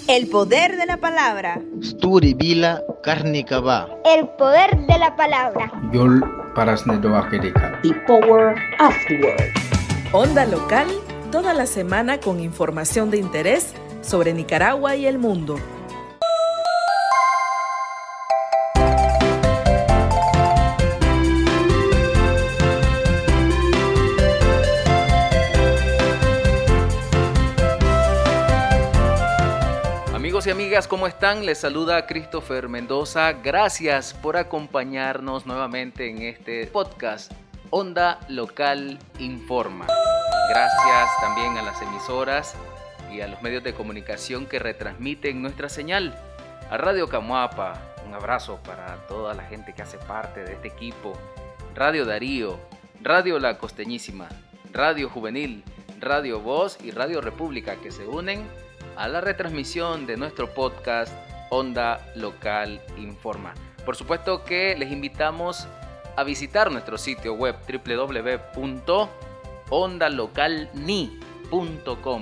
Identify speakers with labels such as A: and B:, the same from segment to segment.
A: El poder de la palabra.
B: Sturi Vila Karnikava.
C: El poder de la palabra.
D: Yol Parasnedoakedeka.
E: The Power of the Word.
F: Onda local, toda la semana con información de interés sobre Nicaragua y el mundo.
G: Amigos y amigas, ¿cómo están? Les saluda Christopher Mendoza. Gracias por acompañarnos nuevamente en este podcast Onda Local Informa. Gracias también a las emisoras y a los medios de comunicación que retransmiten nuestra señal. A Radio Camuapa, un abrazo para toda la gente que hace parte de este equipo. Radio Darío, Radio La Costeñísima, Radio Juvenil, Radio Voz y Radio República, que se unen a la retransmisión de nuestro podcast Onda Local Informa. Por supuesto que les invitamos a visitar nuestro sitio web www.ondalocalni.com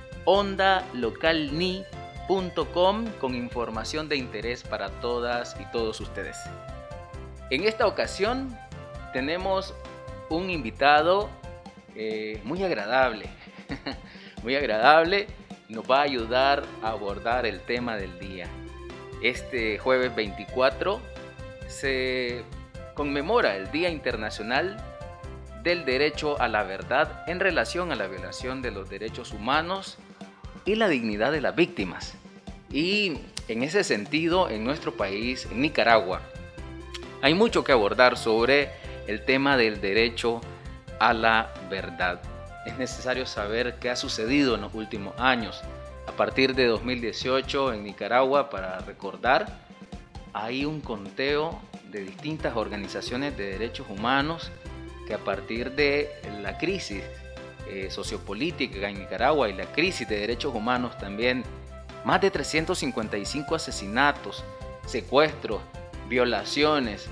G: ondalocalni.com con información de interés para todas y todos ustedes. En esta ocasión tenemos un invitado muy agradable, muy agradable. Nos va a ayudar a abordar el tema del día. Este jueves 24 se conmemora el Día Internacional del Derecho a la Verdad en relación a la violación de los derechos humanos y la dignidad de las víctimas. Y en ese sentido, en nuestro país, en Nicaragua, hay mucho que abordar sobre el tema del derecho a la verdad. Es necesario saber qué ha sucedido en los últimos años. A partir de 2018 en Nicaragua, para recordar, hay un conteo de distintas organizaciones de derechos humanos que a partir de la crisis sociopolítica en Nicaragua y la crisis de derechos humanos también, más de 355 asesinatos, secuestros, violaciones,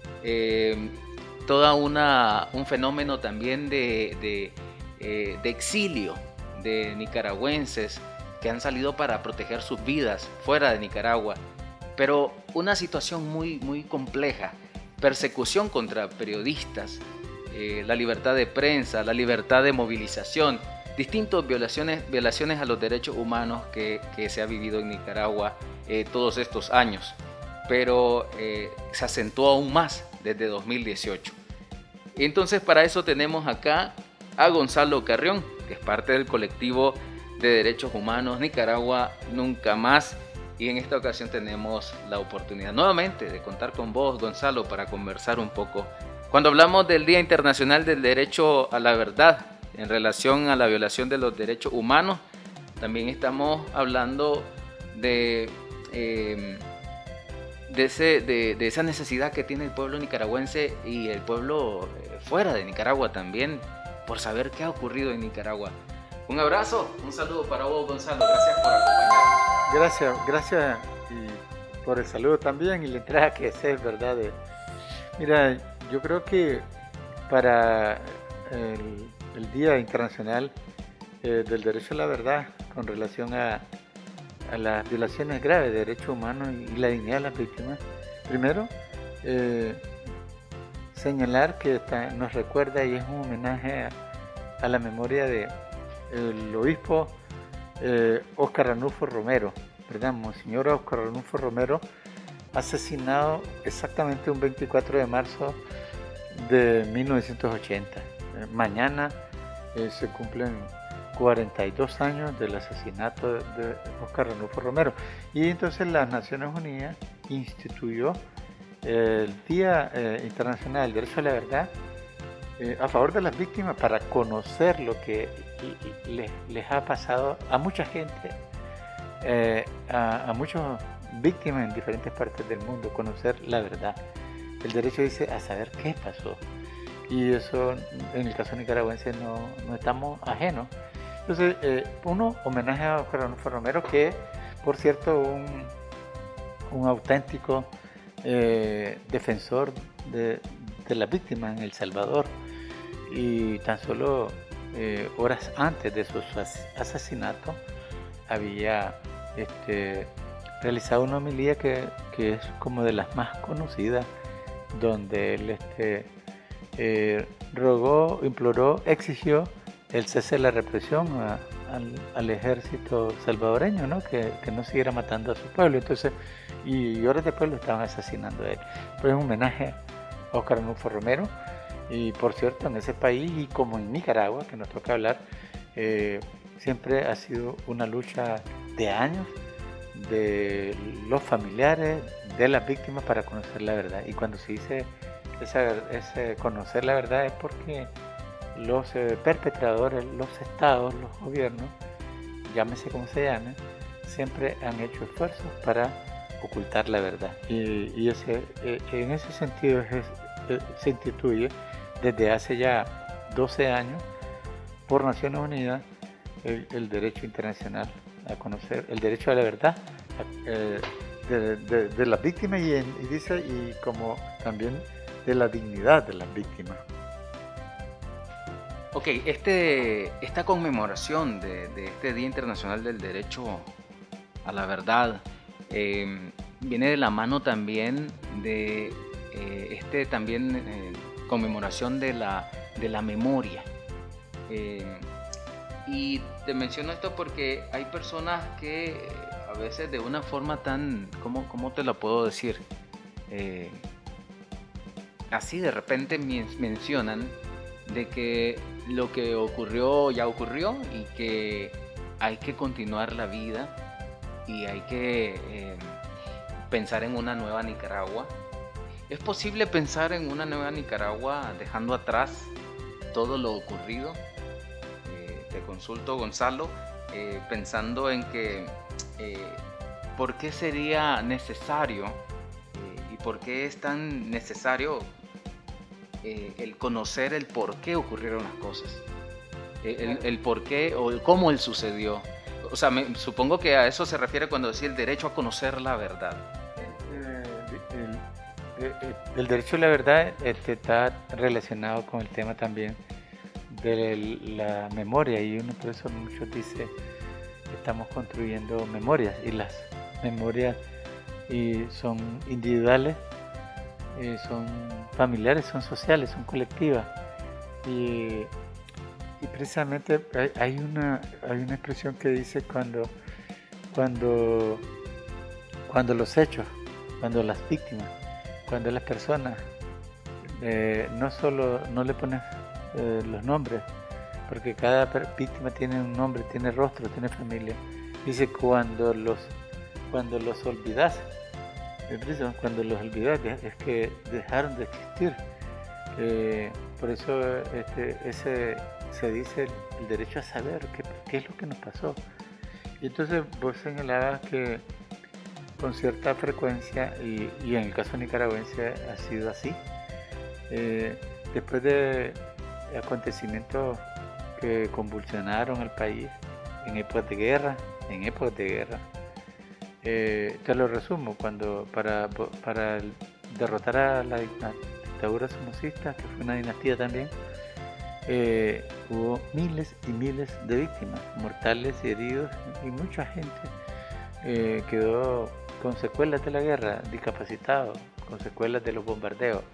G: todo un fenómeno también de exilio de nicaragüenses que han salido para proteger sus vidas fuera de Nicaragua, pero una situación muy compleja, persecución contra periodistas, la libertad de prensa, la libertad de movilización, distintas violaciones a los derechos humanos que se ha vivido en Nicaragua todos estos años, pero se acentuó aún más desde 2018. Entonces, para eso tenemos acá a Gonzalo Carrión, que es parte del colectivo de derechos humanos Nicaragua Nunca Más, y en esta ocasión tenemos la oportunidad nuevamente de contar con vos, Gonzalo, para conversar un poco. Cuando hablamos del Día Internacional del Derecho a la Verdad en relación a la violación de los derechos humanos, también estamos hablando de esa necesidad que tiene el pueblo nicaragüense y el pueblo fuera de Nicaragua también, por saber qué ha ocurrido en Nicaragua. Un abrazo, un saludo para vos, Gonzalo. Gracias por acompañarnos.
H: Gracias por el saludo también y la entrada que haces, ¿verdad? Mira, yo creo que para el Día Internacional del Derecho a la Verdad con relación a las violaciones graves de derechos humanos y la dignidad de las víctimas, primero, señalar que nos recuerda y es un homenaje a la memoria del obispo Óscar Ranulfo Romero, ¿verdad? Monseñor Óscar Ranulfo Romero, asesinado exactamente un 24 de marzo de 1980. Mañana se cumplen 42 años del asesinato de Óscar Ranulfo Romero. Y entonces las Naciones Unidas instituyó el Día Internacional del Derecho a la Verdad a favor de las víctimas, para conocer lo que les ha pasado a mucha gente, a muchas víctimas en diferentes partes del mundo, conocer la verdad. El derecho dice a saber qué pasó, y eso en el caso nicaragüense no estamos ajenos. Entonces, uno, homenaje a Óscar Ranulfo Romero, que por cierto un auténtico defensor de las víctimas en El Salvador, y tan solo horas antes de su asesinato había realizaba una homilía que es como de las más conocidas, donde él rogó, imploró, exigió el cese de la represión al ejército salvadoreño, ¿no? Que no siguiera matando a su pueblo. Entonces, y horas después lo estaban asesinando a él. Pues es un homenaje a Óscar Arnulfo Romero. Y por cierto, en ese país, y como en Nicaragua, que nos toca hablar, siempre ha sido una lucha de años de los familiares de las víctimas para conocer la verdad. Y cuando se dice ese conocer la verdad es porque los perpetradores, los estados, los gobiernos, llámese como se llame, siempre han hecho esfuerzos para ocultar la verdad. Y en ese sentido se instituye desde hace ya 12 años por Naciones Unidas el derecho internacional a conocer, el derecho a la verdad de las víctimas y como también de la dignidad de las víctimas.
G: Ok, esta conmemoración de este Día Internacional del Derecho a la Verdad viene de la mano también de conmemoración de la memoria. Y te menciono esto porque hay personas que a veces de una forma tan, ¿cómo te la puedo decir? Así de repente mencionan de que lo que ocurrió ya ocurrió y que hay que continuar la vida y hay que pensar en una nueva Nicaragua. ¿Es posible pensar en una nueva Nicaragua dejando atrás todo lo ocurrido? Te consulto, Gonzalo, pensando en que ¿por qué sería necesario y por qué es tan necesario el conocer el por qué ocurrieron las cosas? El por qué o cómo él sucedió. O sea, supongo que a eso se refiere cuando decía el derecho a conocer la verdad.
H: El derecho a la verdad está relacionado con el tema también de la memoria, y por eso muchos dicen que estamos construyendo memorias, y las memorias son individuales, son familiares, son sociales, son colectivas, y precisamente hay una expresión que dice cuando los hechos, cuando las víctimas, cuando las personas no le pones los nombres, porque cada víctima tiene un nombre, tiene rostro, tiene familia. Dice cuando los olvidas, cuando los olvidas es que dejaron de existir. Por eso se dice el derecho a saber qué es lo que nos pasó. Y entonces vos señalabas que con cierta frecuencia, y en el caso nicaragüense ha sido así, después de acontecimientos que convulsionaron el país en épocas de guerra, te lo resumo, cuando para derrotar a la dictadura somocista, que fue una dinastía también, hubo miles y miles de víctimas, mortales y heridos, y mucha gente quedó con secuelas de la guerra, discapacitado, con secuelas de los bombardeos.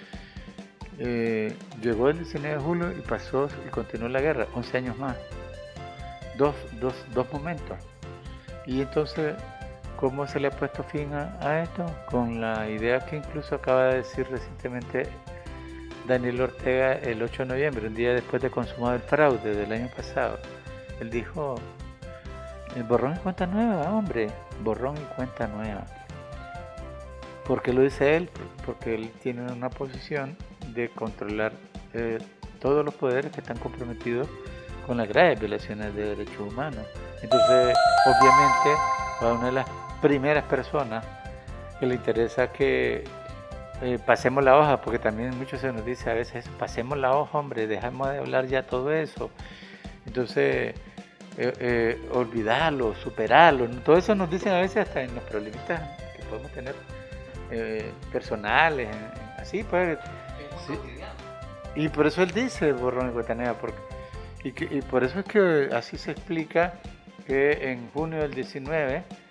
H: Llegó el 19 de julio y pasó y continuó la guerra, 11 años más, dos momentos. Y entonces, ¿cómo se le ha puesto fin a esto? Con la idea que incluso acaba de decir recientemente Daniel Ortega el 8 de noviembre, un día después de consumado el fraude del año pasado. Él dijo: borrón y cuenta nueva, hombre, borrón y cuenta nueva. ¿Por qué lo dice él? Porque él tiene una posición de controlar todos los poderes que están comprometidos con las graves violaciones de derechos humanos. Entonces, obviamente, a una de las primeras personas que le interesa que pasemos la hoja, porque también mucho se nos dice a veces: pasemos la hoja, hombre, dejemos de hablar ya todo eso. Entonces, olvidarlo, superarlo, todo eso nos dicen a veces hasta en los problemitas que podemos tener personales, así pues. Sí. Y por eso él dice borrón y cuenta nueva, y por eso es que así se explica que en junio del 19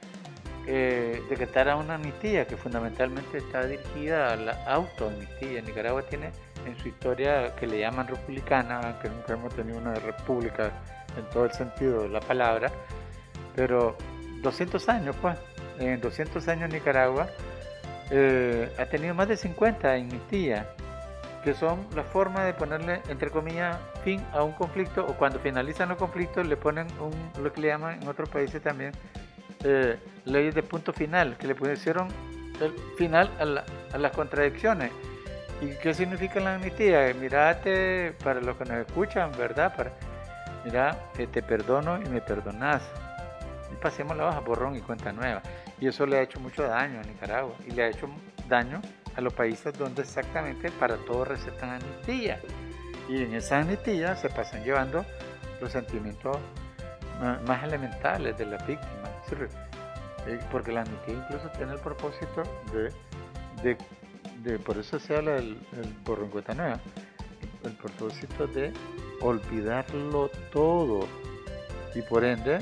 H: decretara una amnistía que fundamentalmente está dirigida a la autoamnistía. Nicaragua tiene en su historia, que le llaman republicana, que nunca hemos tenido una república en todo el sentido de la palabra, pero 200 años, pues, en 200 años Nicaragua ha tenido más de 50 amnistías, que son la forma de ponerle, entre comillas, fin a un conflicto, o cuando finalizan los conflictos le ponen lo que le llaman en otros países también leyes de punto final, que le pusieron el final a las contradicciones. ¿Y qué significa la amnistía? Mirate, para los que nos escuchan, ¿verdad? Mira, te perdono y me perdonás. Y pasemos la hoja, borrón y cuenta nueva. Y eso le ha hecho mucho daño a Nicaragua, y le ha hecho daño a los países donde exactamente para todo recetan amnistía. Y en esa amnistía se pasan llevando los sentimientos más elementales de la víctima. Porque la amnistía incluso tiene el propósito de por eso se habla del borrón y cuenta nueva, el propósito de olvidarlo todo, y por ende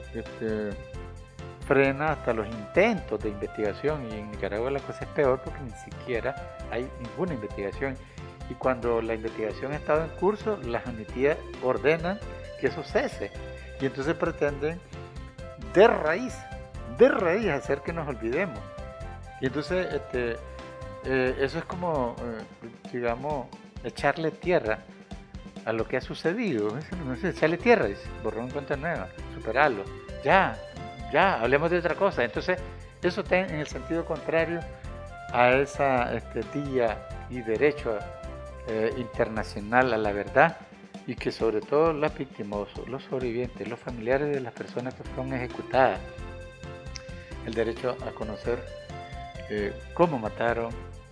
H: frena hasta los intentos de investigación. Y en Nicaragua la cosa es peor porque ni siquiera hay ninguna investigación, y cuando la investigación ha estado en curso, las amnistías ordenan que eso cese, y entonces pretenden de raíz hacer que nos olvidemos. Y entonces eso es como digamos, echarle tierra a lo que ha sucedido. No sé, echarle tierra, borrón y cuenta nueva, superarlo, ya, hablemos de otra cosa. Entonces eso está en el sentido contrario a esa día y derecho internacional a la verdad, y que sobre todo las víctimas, los sobrevivientes, los familiares de las personas que fueron ejecutadas, el derecho a conocer cómo mataron,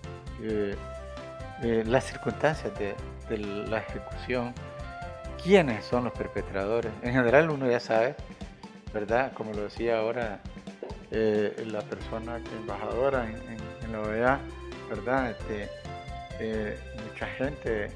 H: las circunstancias de la ejecución, quiénes son los perpetradores. En general uno ya sabe, ¿verdad? Como lo decía ahora la persona embajadora en la OEA, ¿verdad? Mucha gente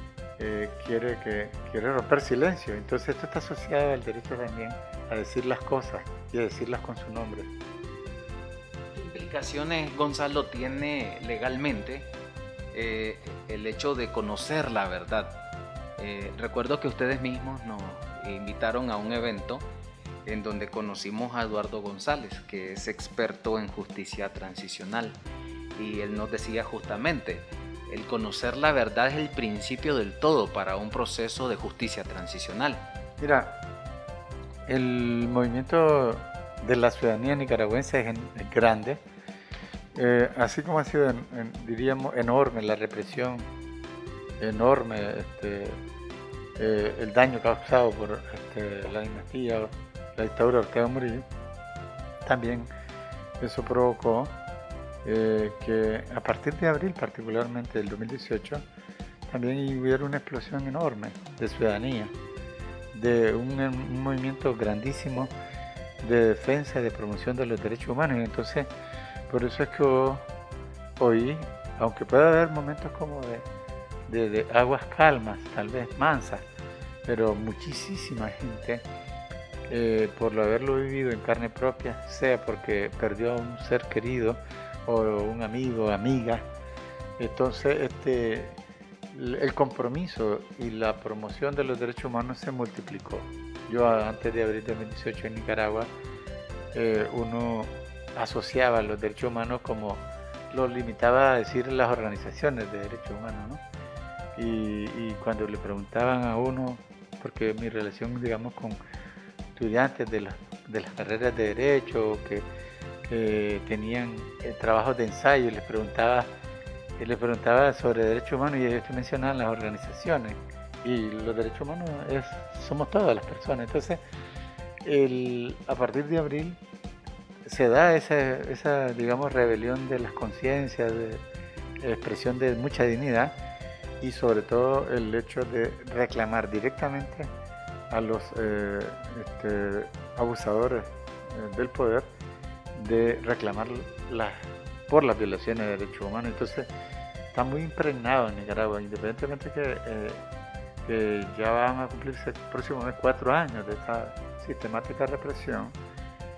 H: quiere romper silencio. Entonces esto está asociado al derecho también a decir las cosas y a decirlas con su nombre.
G: ¿Qué implicaciones, Gonzalo, tiene legalmente el hecho de conocer la verdad? Recuerdo que ustedes mismos nos invitaron a un evento en donde conocimos a Eduardo González, que es experto en justicia transicional, y él nos decía justamente, el conocer la verdad es el principio del todo para un proceso de justicia transicional. Mira,
H: el movimiento de la ciudadanía nicaragüense es grande, así como ha sido, diríamos, enorme la represión, enorme el daño causado por la dinastía, la dictadura de Ortega Murillo. También eso provocó que a partir de abril, particularmente del 2018, también hubiera una explosión enorme de ciudadanía, de un movimiento grandísimo de defensa y de promoción de los derechos humanos. Y entonces, por eso es que hoy, aunque pueda haber momentos como de aguas calmas, tal vez mansas, pero muchísima gente, por haberlo vivido en carne propia, sea porque perdió a un ser querido o un amigo, amiga, entonces el compromiso y la promoción de los derechos humanos se multiplicó. Yo antes de abril de 2018 en Nicaragua, uno asociaba los derechos humanos como lo limitaba a decir las organizaciones de derechos humanos, ¿no? Y cuando le preguntaban a uno, porque mi relación, digamos, con estudiantes de las carreras de derecho que tenían trabajos de ensayo, y les preguntaba sobre derechos humanos, y ellos te mencionaban las organizaciones, y los derechos humanos somos todas las personas. Entonces a partir de abril se da esa digamos, rebelión de las conciencias, de expresión de mucha dignidad, y sobre todo el hecho de reclamar directamente a los abusadores del poder, de reclamar por las violaciones de derechos humanos. Entonces está muy impregnado en Nicaragua, independientemente que ya van a cumplirse el próximo mes 4 años de esta sistemática represión.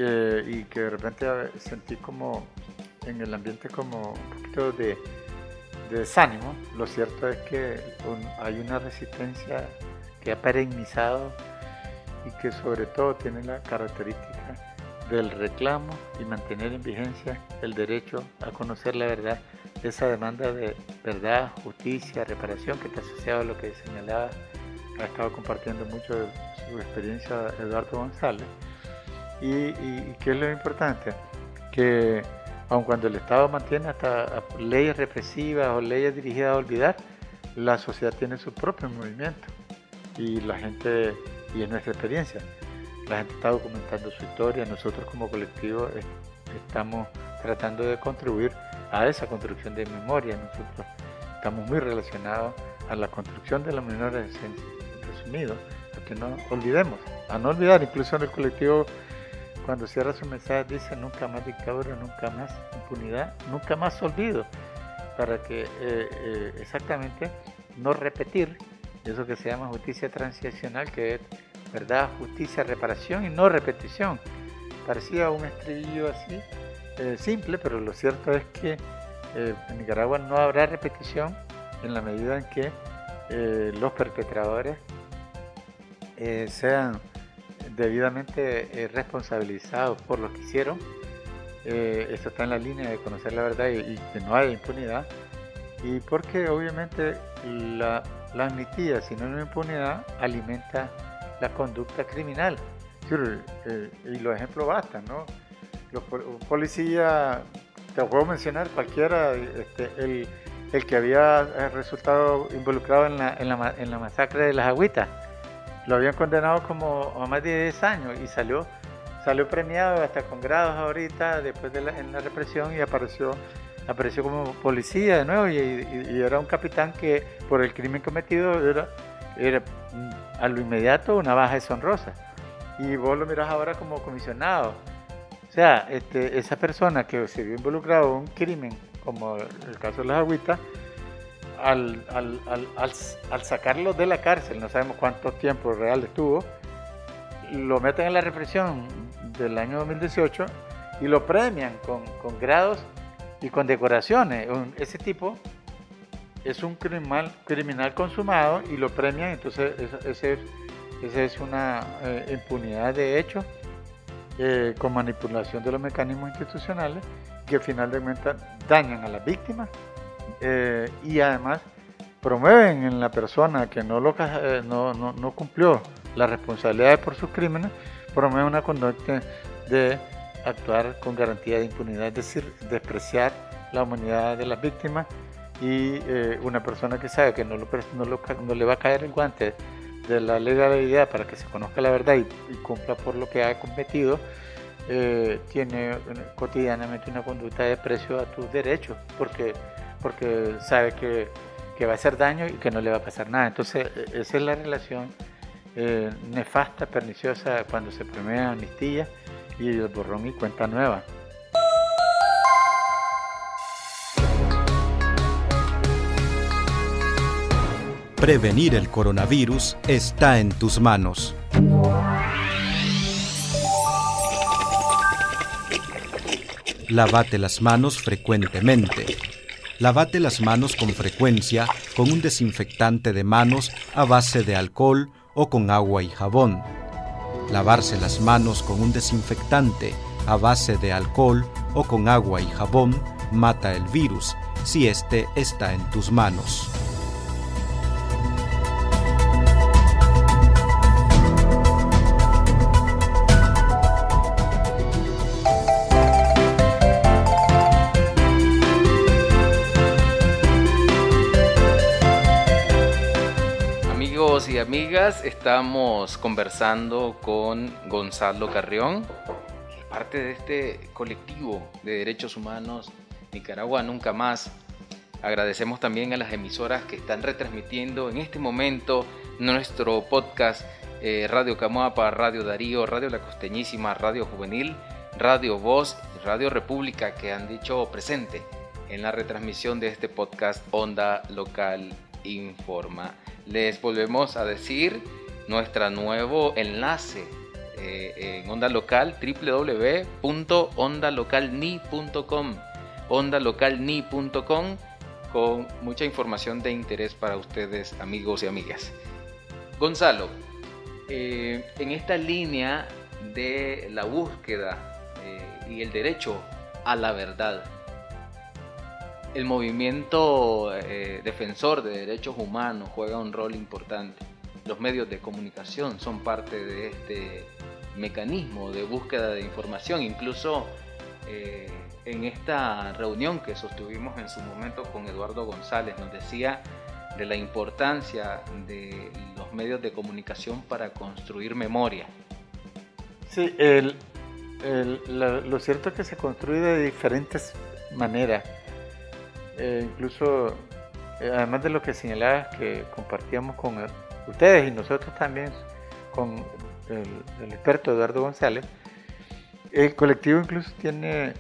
H: y que de repente sentí como en el ambiente como un poquito de desánimo. Lo cierto es que hay una resistencia que ha perennizado y que sobre todo tiene la característica del reclamo y mantener en vigencia el derecho a conocer la verdad, esa demanda de verdad, justicia, reparación que está asociado a lo que señalaba, ha estado compartiendo mucho de su experiencia Eduardo González. Y ¿qué es lo importante? Que aun cuando el Estado mantiene hasta leyes represivas o leyes dirigidas a olvidar, la sociedad tiene su propio movimiento y la gente, y es nuestra experiencia, la gente está documentando su historia. Nosotros como colectivo estamos tratando de contribuir a esa construcción de memoria. Nosotros estamos muy relacionados a la construcción de la memoria, resumido, a que no olvidemos, a no olvidar. Incluso en el colectivo, cuando cierra su mensaje, dice: nunca más dictadura, nunca más impunidad, nunca más olvido, para que exactamente no repetir eso que se llama justicia transicional, que es verdad, justicia, reparación y no repetición. Parecía un estribillo así, simple, pero lo cierto es que en Nicaragua no habrá repetición en la medida en que los perpetradores sean debidamente responsabilizados por lo que hicieron. Esto está en la línea de conocer la verdad y que no haya impunidad, y porque obviamente la amnistía, si no hay impunidad, alimenta la conducta criminal. Y los ejemplos bastan, ¿no? Los policías, te puedo mencionar cualquiera, el que había resultado involucrado en la masacre de las Agüitas, lo habían condenado como a más de 10 años y salió premiado hasta con grados ahorita, después en la represión, y apareció como policía de nuevo, y era un capitán que por el crimen cometido era a lo inmediato una baja deshonrosa, y vos lo mirás ahora como comisionado. O sea, esa persona que se vio involucrado en un crimen como el caso de las Agüitas, al sacarlo de la cárcel, no sabemos cuánto tiempo real estuvo, lo meten en la represión del año 2018 y lo premian con grados y con decoraciones. Ese tipo es un criminal consumado y lo premian. Entonces esa es una impunidad de hecho, con manipulación de los mecanismos institucionales, que finalmente dañan a las víctimas, y además promueven en la persona que no cumplió las responsabilidades por sus crímenes, promueven una conducta de actuar con garantía de impunidad, es decir, despreciar la humanidad de las víctimas. Y una persona que sabe que no le va a caer el guante de la legalidad para que se conozca la verdad y cumpla por lo que ha cometido, tiene cotidianamente una conducta de desprecio a tus derechos, porque sabe que va a hacer daño y que no le va a pasar nada. Entonces esa es la relación nefasta, perniciosa, cuando se premia amnistía y el borrón y cuenta nueva.
I: Prevenir el coronavirus está en tus manos. Lávate las manos frecuentemente. Lávate las manos con frecuencia con un desinfectante de manos a base de alcohol o con agua y jabón. Lavarse las manos con un desinfectante a base de alcohol o con agua y jabón mata el virus si este está en tus manos.
G: Y amigas, estamos conversando con Gonzalo Carrión, que es parte de este colectivo de derechos humanos Nicaragua Nunca Más. Agradecemos también a las emisoras que están retransmitiendo en este momento nuestro podcast, Radio Camoapa, Radio Darío, Radio La Costeñísima, Radio Juvenil, Radio Voz, Radio República, que han dicho presente en la retransmisión de este podcast Onda Local Informa. Les volvemos a decir nuestro nuevo enlace en Onda Local, www.ondalocalni.com, ondalocalni.com, con mucha información de interés para ustedes, amigos y amigas. Gonzalo, en esta línea de la búsqueda y el derecho a la verdad, el movimiento defensor de derechos humanos juega un rol importante. Los medios de comunicación son parte de este mecanismo de búsqueda de información. Incluso en esta reunión que sostuvimos en su momento con Eduardo González, nos decía de la importancia de los medios de comunicación para construir memoria.
H: Sí, lo cierto es que se construye de diferentes maneras. Incluso, además de lo que señalabas que compartíamos con ustedes y nosotros también con el experto Eduardo González, el colectivo incluso tiene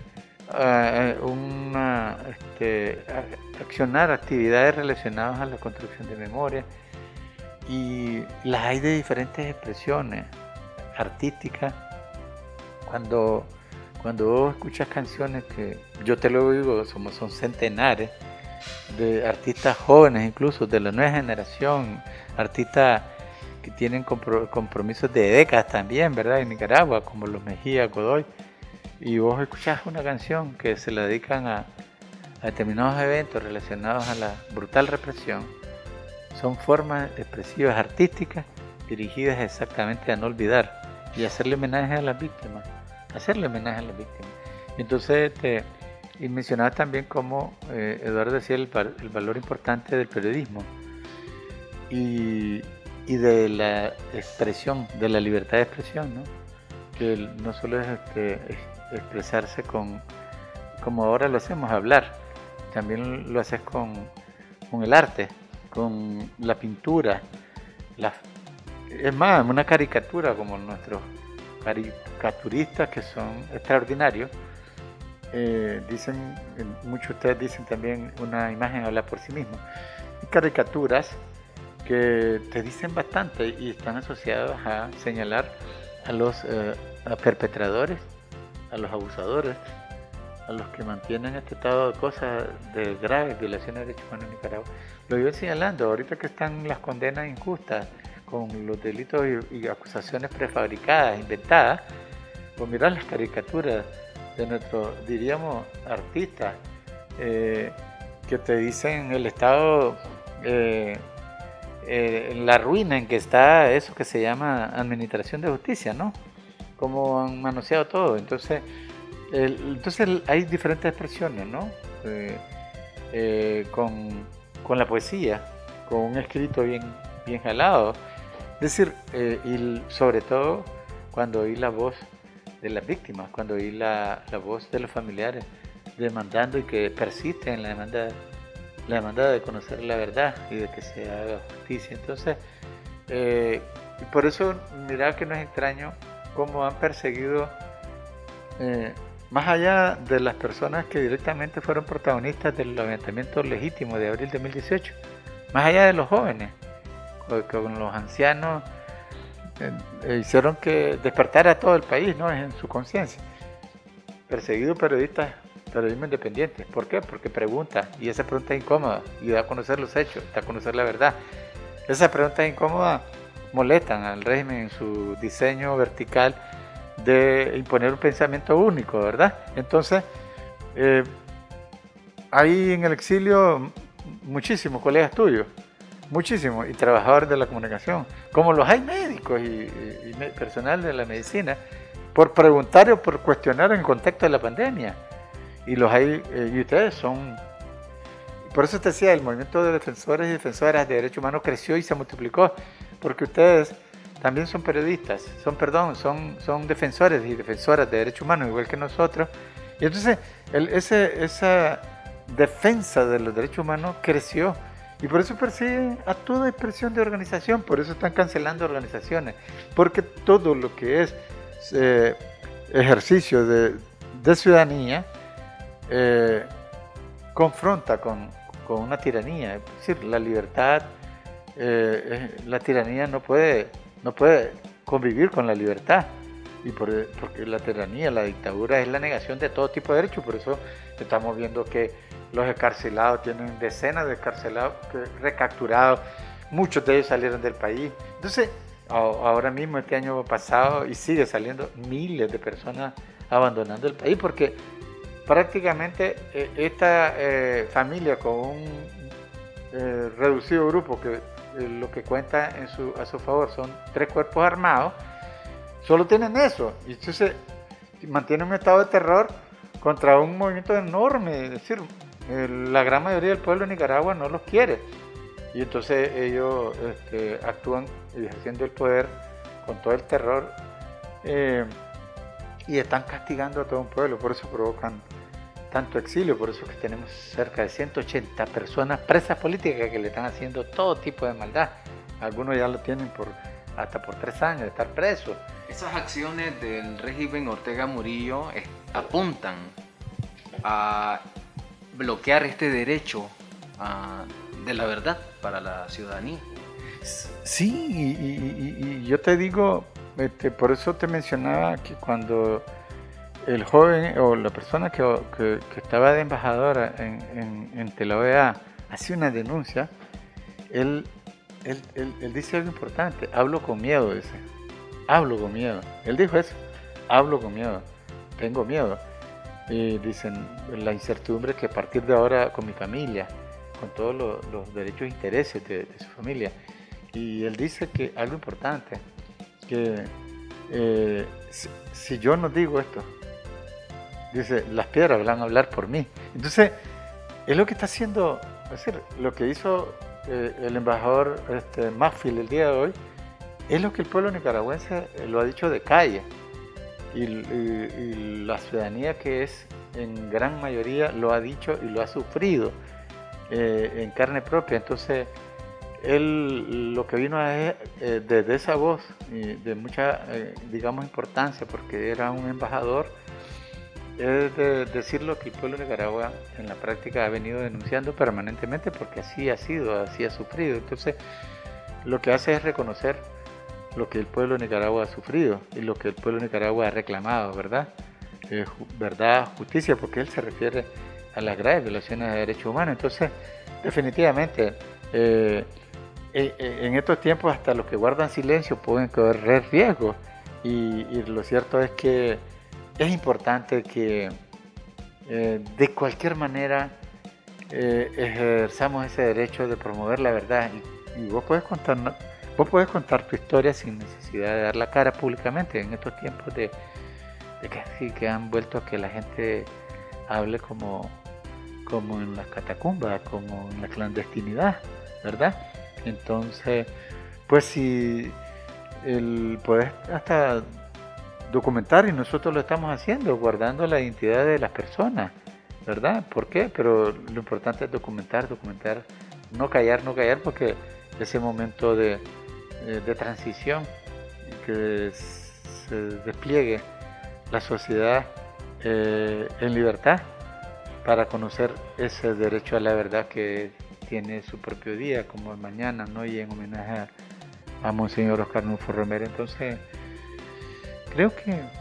H: accionar actividades relacionadas a la construcción de memoria, y las hay de diferentes expresiones artísticas. Cuando vos escuchas canciones, que yo te lo digo, son centenares de artistas jóvenes, incluso de la nueva generación, artistas que tienen compromisos de décadas también, ¿verdad? En Nicaragua, como los Mejía, Godoy, y vos escuchás una canción que se la dedican a determinados eventos relacionados a la brutal represión. Son formas expresivas artísticas dirigidas exactamente a no olvidar y hacerle homenaje a las víctimas. Entonces, y mencionabas también cómo Eduardo decía el valor importante del periodismo y de la expresión, de la libertad de expresión, ¿no? Que no solo es expresarse como ahora lo hacemos, hablar, también lo haces con el arte, con la pintura, es más, una caricatura, como nuestros caricaturistas, que son extraordinarios. Muchos de ustedes dicen también, una imagen habla por sí mismo. Y caricaturas que te dicen bastante y están asociadas a señalar a los perpetradores, a los abusadores, a los que mantienen este estado de cosas de graves violaciones de derechos humanos en Nicaragua. Lo iba señalando, ahorita que están las condenas injustas con los delitos y acusaciones prefabricadas, inventadas, pues mirar las caricaturas de nuestros, diríamos, artistas, que te dicen el estado, en la ruina en que está eso que se llama administración de justicia, ¿no? Cómo han manoseado todo. Entonces hay diferentes expresiones, ¿no? Con la poesía, con un escrito bien jalado. Es decir, y sobre todo cuando oí la voz de las víctimas, cuando oí la voz de los familiares demandando y que persisten en la demanda de conocer la verdad y de que se haga justicia. Entonces, por eso, mirá que no es extraño cómo han perseguido, más allá de las personas que directamente fueron protagonistas del levantamiento legítimo de abril de 2018, más allá de los jóvenes, con los ancianos, hicieron que despertara a todo el país, ¿no? En su conciencia. Perseguido periodismo independiente. ¿Por qué? Porque pregunta, y esa pregunta es incómoda, y da a conocer los hechos, da a conocer la verdad. Esas preguntas incómodas molestan al régimen en su diseño vertical de imponer un pensamiento único, ¿verdad? Entonces, hay en el exilio muchísimos colegas tuyos, muchísimos, y trabajadores de la comunicación, como los hay médicos y personal de la medicina, por preguntar o por cuestionar en el contexto de la pandemia. Y los hay, y ustedes son, por eso te decía, el movimiento de defensores y defensoras de derechos humanos creció y se multiplicó, porque ustedes también son periodistas, son defensores y defensoras de derechos humanos, igual que nosotros. Y entonces, esa defensa de los derechos humanos creció, y por eso persiguen a toda expresión de organización, por eso están cancelando organizaciones, porque todo lo que es ejercicio de ciudadanía confronta con una tiranía. Es decir, la libertad, la tiranía no puede convivir con la libertad. porque la tiranía, la dictadura es la negación de todo tipo de derechos. Por eso estamos viendo que los encarcelados tienen decenas de encarcelados recapturados, muchos de ellos salieron del país. Entonces, ahora mismo, este año pasado, y sigue saliendo miles de personas abandonando el país, porque prácticamente esta familia con un reducido grupo que lo que cuenta a su favor son 3 cuerpos armados, solo tienen eso, y entonces mantienen un estado de terror contra un movimiento enorme. Es decir, la gran mayoría del pueblo de Nicaragua no los quiere, y entonces ellos actúan ejerciendo el poder con todo el terror, y están castigando a todo un pueblo. Por eso provocan tanto exilio, por eso que tenemos cerca de 180 personas presas políticas que le están haciendo todo tipo de maldad. Algunos ya lo tienen hasta por 3 años de estar presos.
G: Esas acciones del régimen Ortega Murillo apuntan a bloquear este derecho de la verdad para la ciudadanía.
H: Sí, y yo te digo, por eso te mencionaba que cuando el joven o la persona que estaba de embajadora ante la OEA hace una denuncia, él dice algo importante: hablo con miedo, dice. Hablo con miedo. Él dijo eso: hablo con miedo, tengo miedo. Y dicen, la incertidumbre que a partir de ahora con mi familia, con todos los derechos e intereses de su familia. Y él dice que algo importante, que si yo no digo esto, dice, las piedras van a hablar por mí. Entonces, es lo que está haciendo, es decir, lo que hizo el embajador Maxfield el día de hoy, es lo que el pueblo nicaragüense lo ha dicho de calle. Y la ciudadanía, que es en gran mayoría, lo ha dicho y lo ha sufrido en carne propia. Entonces, él lo que vino a desde esa voz de mucha, digamos, importancia, porque era un embajador, es de decir lo que el pueblo de Nicaragua en la práctica ha venido denunciando permanentemente, porque así ha sido, así ha sufrido. Entonces, lo que hace es reconocer lo que el pueblo de Nicaragua ha sufrido y lo que el pueblo de Nicaragua ha reclamado, ¿verdad? Verdad, justicia, porque él se refiere a las graves violaciones de derechos humanos. Entonces, definitivamente, en estos tiempos hasta los que guardan silencio pueden correr riesgos, y lo cierto es que es importante que de cualquier manera ejerzamos ese derecho de promover la verdad, y vos podés contar tu historia sin necesidad de dar la cara públicamente en estos tiempos de que han vuelto a que la gente hable como en las catacumbas, como en la clandestinidad, ¿verdad? Entonces, pues si podés hasta documentar, y nosotros lo estamos haciendo, guardando la identidad de las personas, ¿verdad? ¿Por qué? Pero lo importante es documentar, no callar, porque ese momento de transición, que se despliegue la sociedad en libertad para conocer ese derecho a la verdad que tiene su propio día, como mañana, ¿no? Y en homenaje a Monseñor Óscar Arnulfo Romero. Entonces, creo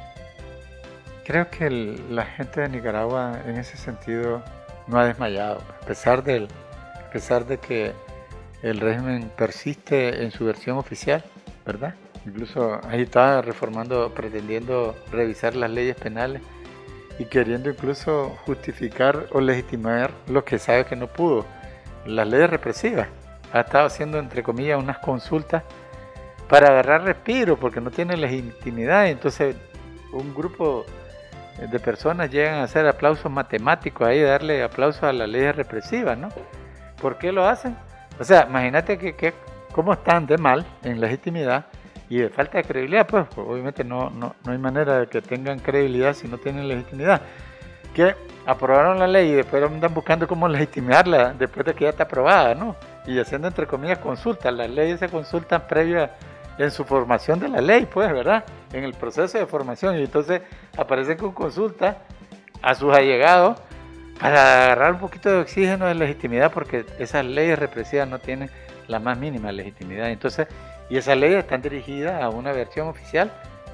H: que la gente de Nicaragua en ese sentido no ha desmayado, a pesar de que el régimen persiste en su versión oficial, ¿verdad? Incluso ahí está pretendiendo revisar las leyes penales y queriendo incluso justificar o legitimar lo que sabe que no pudo, las leyes represivas. Ha estado haciendo, entre comillas, unas consultas para agarrar respiro, porque no tiene legitimidad. Entonces, un grupo de personas llegan a hacer aplausos matemáticos ahí, darle aplausos a las leyes represivas, ¿no? ¿Por qué lo hacen? O sea, imagínate cómo están de mal en legitimidad y de falta de credibilidad. Pues obviamente no hay manera de que tengan credibilidad si no tienen legitimidad. Que aprobaron la ley y después andan buscando cómo legitimarla después de que ya está aprobada, ¿no? Y haciendo, entre comillas, consultas. Las leyes se consultan previa en su formación de la ley, pues, ¿verdad? En el proceso de formación. Y entonces aparecen con consultas a sus allegados para agarrar un poquito de oxígeno de legitimidad, porque esas leyes represivas no tienen la más mínima legitimidad. Entonces, y esas leyes están dirigidas a una versión oficial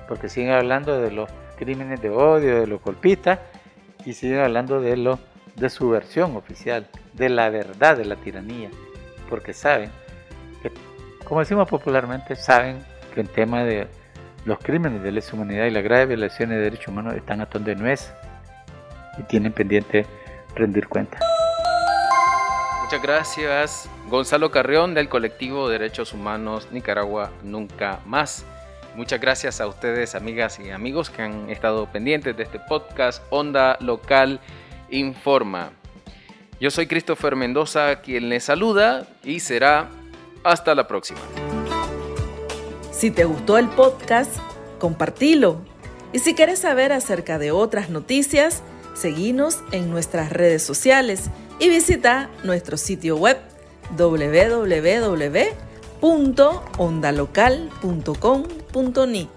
H: porque siguen hablando de los crímenes de odio, de los golpistas, y siguen hablando de su versión oficial, de la verdad de la tiranía, porque saben, que, como decimos popularmente, saben que el tema de los crímenes de lesa humanidad y las graves violaciones de derechos humanos están a ton de nuez y tienen pendiente rendir cuenta.
G: Muchas gracias, Gonzalo Carrión, del colectivo Derechos Humanos Nicaragua Nunca Más. Muchas gracias a ustedes, amigas y amigos, que han estado pendientes de este podcast Onda Local Informa. Yo soy Christopher Mendoza, quien les saluda, y será hasta la próxima.
F: Si te gustó el podcast, compartilo. Y si quieres saber acerca de otras noticias, seguinos en nuestras redes sociales y visita nuestro sitio web www.ondalocal.com.ni.